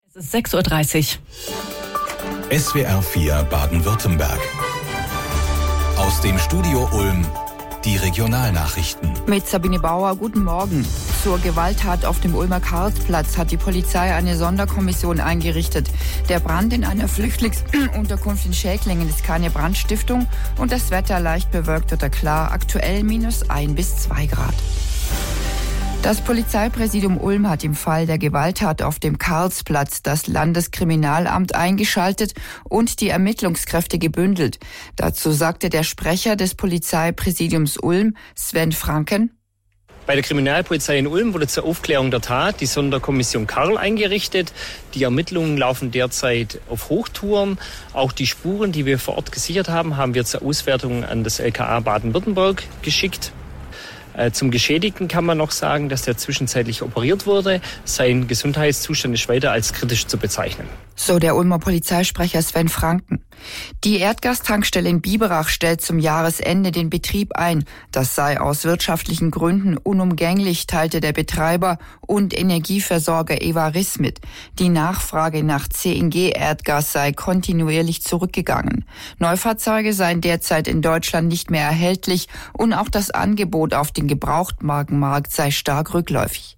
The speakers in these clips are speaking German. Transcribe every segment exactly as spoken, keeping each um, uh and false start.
Es ist sechs Uhr dreißig. S W R vier Baden-Württemberg. Aus dem Studio Ulm, die Regionalnachrichten. Mit Sabine Bauer, guten Morgen. Zur Gewalttat auf dem Ulmer Karlsplatz hat die Polizei eine Sonderkommission eingerichtet. Der Brand in einer Flüchtlingsunterkunft in Schäklingen ist keine Brandstiftung und das Wetter leicht bewölkt oder klar, aktuell minus ein bis zwei Grad. Das Polizeipräsidium Ulm hat im Fall der Gewalttat auf dem Karlsplatz das Landeskriminalamt eingeschaltet und die Ermittlungskräfte gebündelt. Dazu sagte der Sprecher des Polizeipräsidiums Ulm, Sven Franken: Bei der Kriminalpolizei in Ulm wurde zur Aufklärung der Tat die Sonderkommission Karl eingerichtet. Die Ermittlungen laufen derzeit auf Hochtouren. Auch die Spuren, die wir vor Ort gesichert haben, haben wir zur Auswertung an das L K A Baden-Württemberg geschickt. Zum Geschädigten kann man noch sagen, dass der zwischenzeitlich operiert wurde. Sein Gesundheitszustand ist weiter als kritisch zu bezeichnen. So der Ulmer Polizeisprecher Sven Franken. Die Erdgastankstelle in Biberach stellt zum Jahresende den Betrieb ein. Das sei aus wirtschaftlichen Gründen unumgänglich, teilte der Betreiber und Energieversorger Evaris mit. Die Nachfrage nach C N G-Erdgas sei kontinuierlich zurückgegangen. Neufahrzeuge seien derzeit in Deutschland nicht mehr erhältlich und auch das Angebot auf den Gebrauchtwagenmarkt sei stark rückläufig.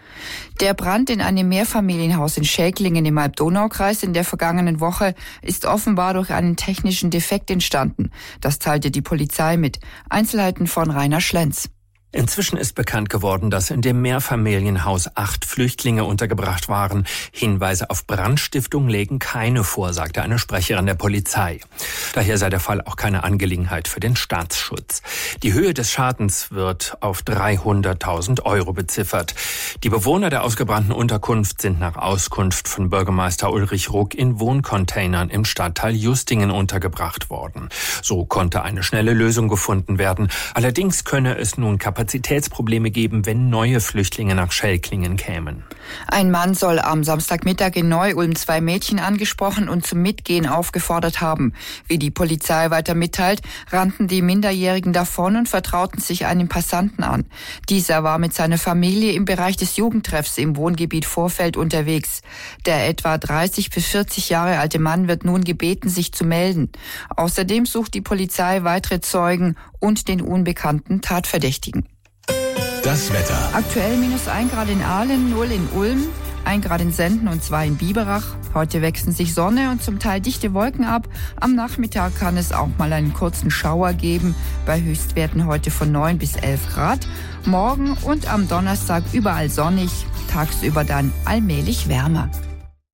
Der Brand in einem Mehrfamilienhaus in Schäklingen im Alb-Donau-Kreis in der vergangenen Woche ist offenbar durch einen technischen Defekt entstanden. Das teilte die Polizei mit. Einzelheiten von Rainer Schlenz. Inzwischen ist bekannt geworden, dass in dem Mehrfamilienhaus acht Flüchtlinge untergebracht waren. Hinweise auf Brandstiftung legen keine vor, sagte eine Sprecherin der Polizei. Daher sei der Fall auch keine Angelegenheit für den Staatsschutz. Die Höhe des Schadens wird auf dreihunderttausend Euro beziffert. Die Bewohner der ausgebrannten Unterkunft sind nach Auskunft von Bürgermeister Ulrich Ruck in Wohncontainern im Stadtteil Justingen untergebracht worden. So konnte eine schnelle Lösung gefunden werden. Allerdings könne es nun Kapazitäten Kapazitätsprobleme geben, wenn neue Flüchtlinge nach Schäklingen kämen. Ein Mann soll am Samstagmittag in Neu-Ulm zwei Mädchen angesprochen und zum Mitgehen aufgefordert haben. Wie die Polizei weiter mitteilt, rannten die Minderjährigen davon und vertrauten sich einem Passanten an. Dieser war mit seiner Familie im Bereich des Jugendtreffs im Wohngebiet Vorfeld unterwegs. Der etwa dreißig bis vierzig Jahre alte Mann wird nun gebeten, sich zu melden. Außerdem sucht die Polizei weitere Zeugen und den unbekannten Tatverdächtigen. Das Wetter. Aktuell minus ein Grad in Aalen, null in Ulm, ein Grad in Senden und zwei in Biberach. Heute wechseln sich Sonne und zum Teil dichte Wolken ab. Am Nachmittag kann es auch mal einen kurzen Schauer geben, bei Höchstwerten heute von neun bis elf Grad. Morgen und am Donnerstag überall sonnig, tagsüber dann allmählich wärmer.